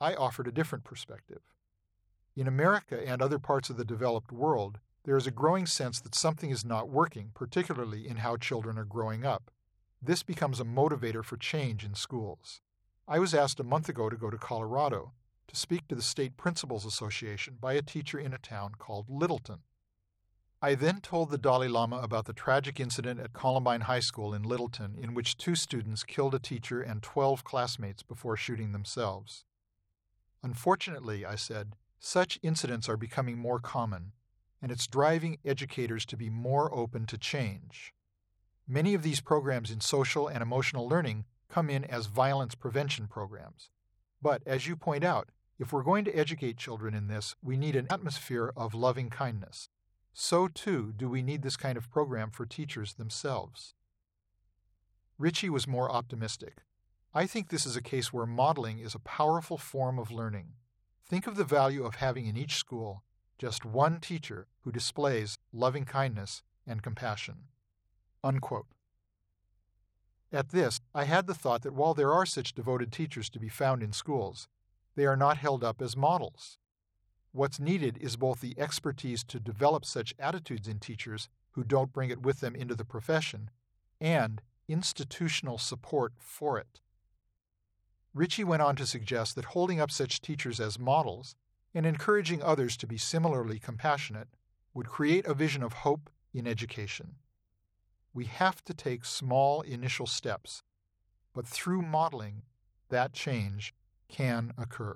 I offered a different perspective. In America and other parts of the developed world, there is a growing sense that something is not working, particularly in how children are growing up. This becomes a motivator for change in schools. I was asked a month ago to go to Colorado to speak to the State Principals Association by a teacher in a town called Littleton. I then told the Dalai Lama about the tragic incident at Columbine High School in Littleton in which 2 students killed a teacher and 12 classmates before shooting themselves. Unfortunately, I said, such incidents are becoming more common, and it's driving educators to be more open to change. Many of these programs in social and emotional learning come in as violence prevention programs. But, as you point out, if we're going to educate children in this, we need an atmosphere of loving kindness. So, too, do we need this kind of program for teachers themselves. Richie was more optimistic. I think this is a case where modeling is a powerful form of learning. Think of the value of having in each school just one teacher who displays loving kindness and compassion." Unquote. At this, I had the thought that while there are such devoted teachers to be found in schools, they are not held up as models. What's needed is both the expertise to develop such attitudes in teachers who don't bring it with them into the profession, and institutional support for it. Richie went on to suggest that holding up such teachers as models and encouraging others to be similarly compassionate would create a vision of hope in education. We have to take small initial steps, but through modeling, that change can occur.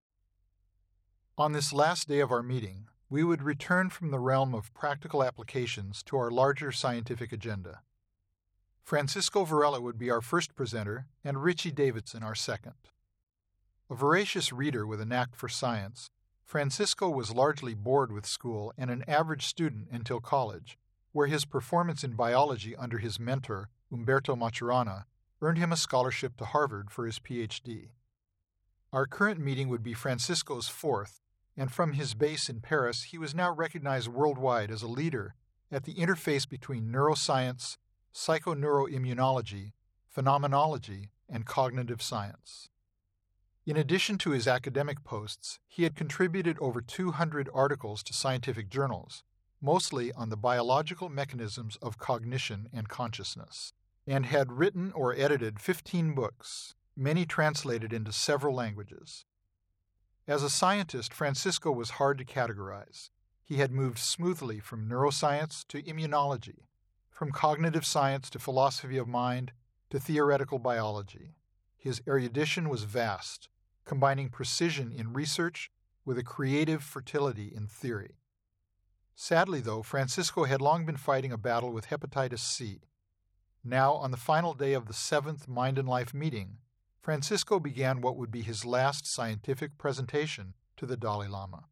On this last day of our meeting, we would return from the realm of practical applications to our larger scientific agenda. Francisco Varela would be our first presenter, and Richie Davidson our second. A voracious reader with a knack for science, Francisco was largely bored with school and an average student until college, where his performance in biology under his mentor, Umberto Maturana, earned him a scholarship to Harvard for his Ph.D. Our current meeting would be Francisco's fourth, and from his base in Paris, he was now recognized worldwide as a leader at the interface between neuroscience, psychoneuroimmunology, phenomenology, and cognitive science. In addition to his academic posts, he had contributed over 200 articles to scientific journals, mostly on the biological mechanisms of cognition and consciousness, and had written or edited 15 books, many translated into several languages. As a scientist, Francisco was hard to categorize. He had moved smoothly from neuroscience to immunology, from cognitive science to philosophy of mind to theoretical biology. His erudition was vast, combining precision in research with a creative fertility in theory. Sadly, though, Francisco had long been fighting a battle with hepatitis C. Now, on the final day of the 7th Mind and Life meeting, Francisco began what would be his last scientific presentation to the Dalai Lama.